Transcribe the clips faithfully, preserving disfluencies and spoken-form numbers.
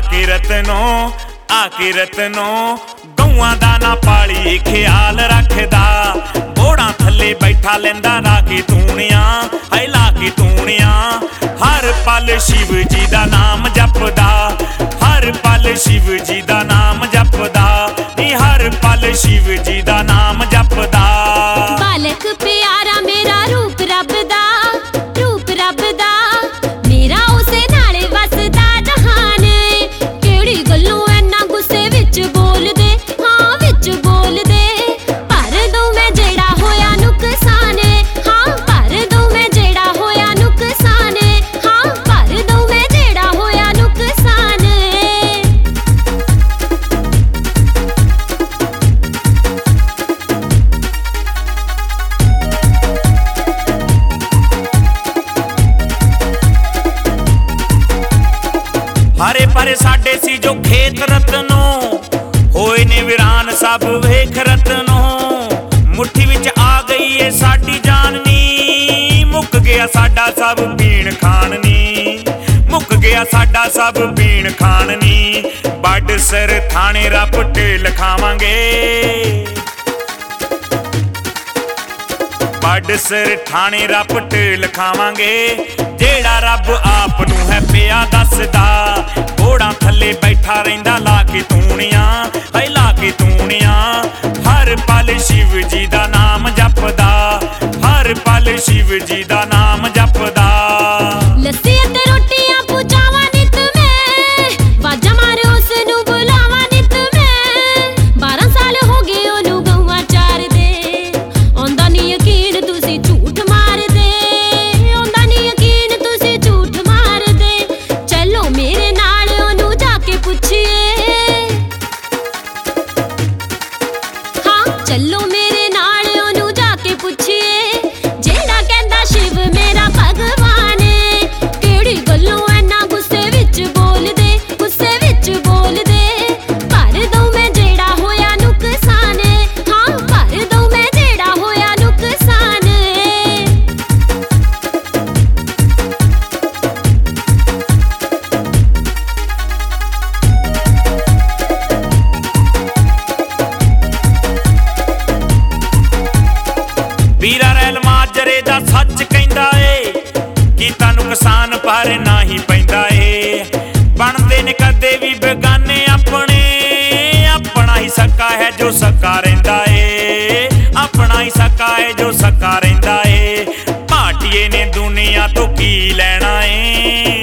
आके रतनों आके रतनों गौआं दा ना पाली ख्याल रखदा बोड़ा थल्ले बैठा लेंदा राके तूणियां है लाके तूणियां हर पल शिव जी दा नाम जपदा हर पल शिव जी दा नाम जपदा नी हर पल शिव जी दा नाम जपदा। बालक प्यारा मेरा रूप रब दा रूप रब दा मेरा उसे नाले वसदा जहान केड़ी गल्लों ऐना गुस्से विच बोल दे हाँ विच बोल दे पर दो मैं जेड़ा होया नुकसान हाँ पर दो मैं जेड़ा होया नुकसान हाँ पर दो मैं जेड़ा होया नुकसान। हरे भरे साडे सी जो खेत रतनों होए ने वीरान सब वेख रतनों मुट्ठी विच आ गई है साडी जाननी मुक गया साडा सब पीण खाननी मुक गया साडा सब पीण खाननी बड़ सिर थाने रपट लिखावांगे बड़ सिर थाने रपट लिखावांगे जेड़ा रब आप नूं है पिया दसदा बोड़ा थल्ले बैठा रहिंदा लाके तूणियां है लाके तूणियां हर पल शिव जी दा नाम जपदा हर पल शिव जी दा नाम जपदा। लस्सी ते रोटियां पुचावा नित मैं वाजा मारे उस नूं बुलावा नित मैं बारह साल हो गए ओनू गौवां चार दे आंदा नी यकीन तुसी झूठ मार दे आंदा नी यकीन तुसी झूठ मार दे चलो मेरे नाल ओनू जाके पुछिए हाँ चलो मेरे नाल ओनू जाके पुछिए जेड़ा कहंदा शिव मेरा भगवान केड़ी गल्लों ऐना गुस्से विच बोल दे गुस्से विच बोल दे पर दो मैं जेड़ा होया नुकसान हाँ पर दो मैं जेड़ा होया नुकसान। ਵੀਰਾ ਰੈਲ ਮਾਜਰੇ ਦਾ ਸੱਚ ਕਹਿੰਦਾ ਏ ਕੀਤਾ ਨੁਕਸਾਨ ਪਰ ਨਹੀਂ ਪੈਂਦਾ ਏ ਬਣਦੇ ਨੇ ਕਦੇ ਵੀ ਬੇਗਾਨੇ ਆਪਣੇ ਆਪਣਾ ਹੀ ਸਕਾ ਹੈ ਜੋ ਸਕਾ ਰਹਿੰਦਾ ਏ ਆਪਣਾ ਹੀ ਸਕਾ ਹੈ ਜੋ ਸਕਾ ਰਹਿੰਦਾ ਏ ਭਾਟੀਏ ਨੇ ਦੁਨੀਆ ਤੋਂ ਕੀ ਲੈਣਾ ਏ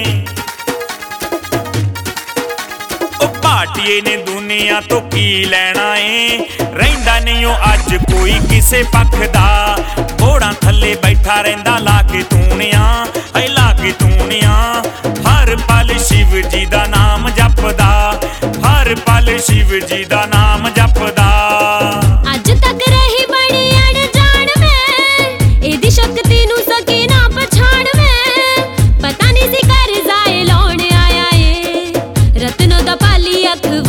ਉਹ ਭਾਟੀਏ ਨੇ ਦੁਨੀਆ ਤੋਂ ਕੀ ਲੈਣਾ ਏ ਰਹਿੰਦਾ ਨਹੀਂ ਉਹ ਅੱਜ ਕੋਈ ਕਿਸੇ ਪੱਖ ਦਾ ਬੋੜਾਂ ਥੱਲੇ ਬੈਠਾ ਰਹਿੰਦਾ ਲਾ ਕੇ ਤੂਣਿਆਂ ਹੈ ਲਾ ਕੇ ਤੂਣਿਆਂ ਹਰ ਪਲ शिव जी दा नाम जपदा हर पल शिव जी दा नाम जपदा। अज तक रही बड़ी अनजान में एदी शक्ति नूं सकी ना पछाण में पता नहीं सी कर जाए लौण आया ए रत्नों दा पाली अख